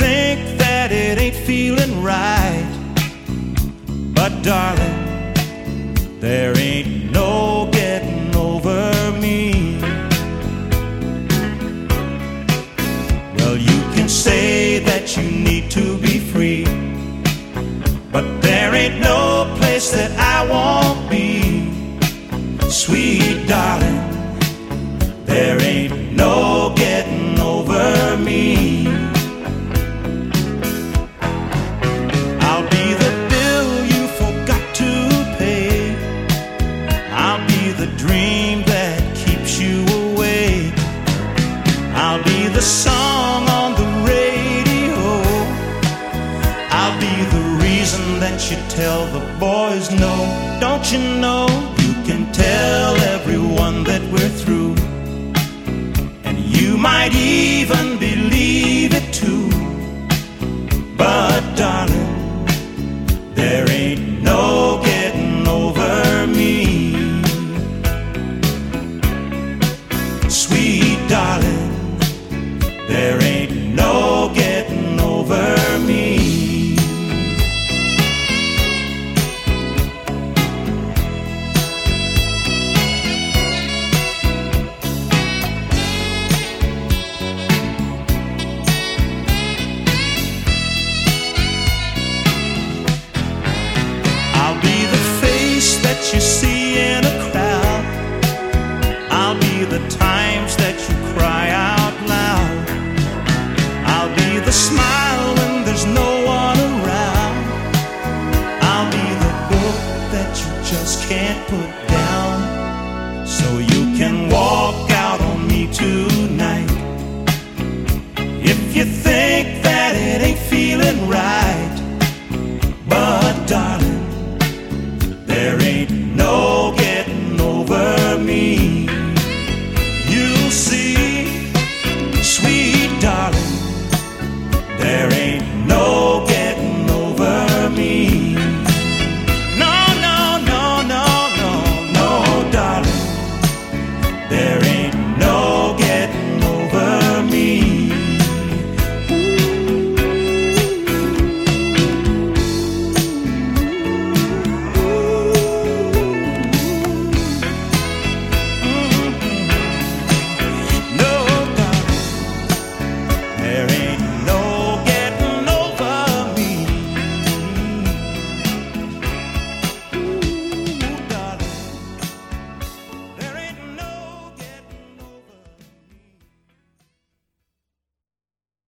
think that it ain't feeling right, but darling, there ain't no getting over me. Well, you can say that you need to be free, but there ain't no place that I won't be. Sweet darling, there ain't no getting over me. I'll be the bill you forgot to pay. I'll be the dream that keeps you awake. I'll be the song on the radio. I'll be the reason that you tell the boys no. Don't you know you can tell everyone that we're through, and you might even